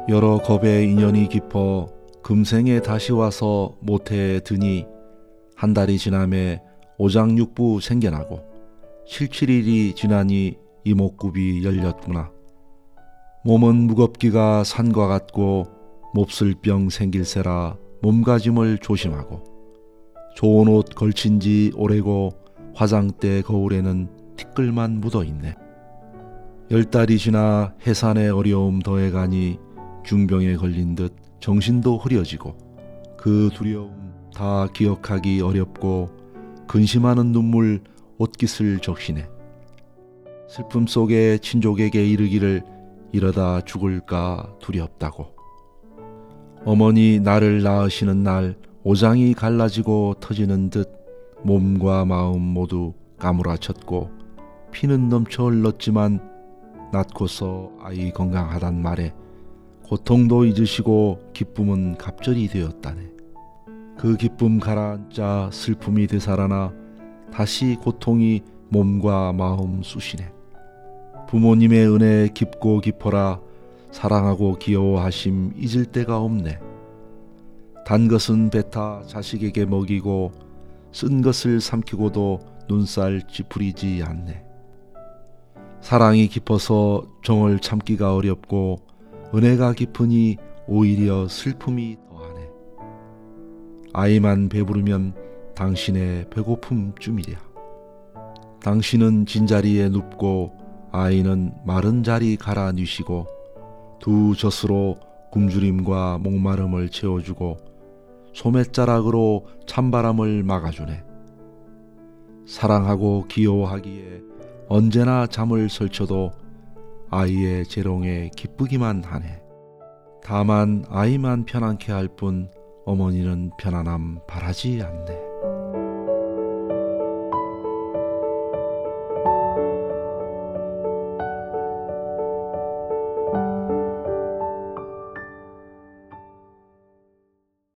여러 겁의 인연이 깊어 금생에 다시 와서 모태에 드니 한 달이 지남에 오장육부 생겨나고 7일이 지나니 이목구비 열렸구나. 몸은 무겁기가 산과 같고 몹쓸 병 생길세라 몸가짐을 조심하고 좋은 옷 걸친 지 오래고 화장대 거울에는 티끌만 묻어있네. 10달이 지나 해산의 어려움 더해가니 중병에 걸린 듯 정신도 흐려지고 그 두려움 다 기억하기 어렵고 근심하는 눈물 옷깃을 적시네. 슬픔 속에 친족에게 이르기를 이러다 죽을까 두렵다고. 어머니 나를 낳으시는 날 오장이 갈라지고 터지는 듯 몸과 마음 모두 까무라쳤고 피는 넘쳐 흘렀지만 낳고서 아이 건강하단 말에 고통도 잊으시고 기쁨은 갑절이 되었다네. 그 기쁨 가라앉자 슬픔이 되살아나 다시 고통이 몸과 마음 쑤시네. 부모님의 은혜 깊고 깊어라 사랑하고 귀여워하심 잊을 데가 없네. 단 것은 뱉어 자식에게 먹이고 쓴 것을 삼키고도 눈살 찌푸리지 않네. 사랑이 깊어서 정을 참기가 어렵고 은혜가 깊으니 오히려 슬픔이 더하네. 아이만 배부르면 당신의 배고픔쯤이랴. 당신은 진자리에 눕고 아이는 마른 자리 갈아 누시고 두 젖으로 굶주림과 목마름을 채워주고 소매자락으로 찬바람을 막아주네. 사랑하고 귀여워하기에 언제나 잠을 설쳐도 아이의 재롱에 기쁘기만 하네. 다만 아이만 편안케 할 뿐 어머니는 편안함 바라지 않네.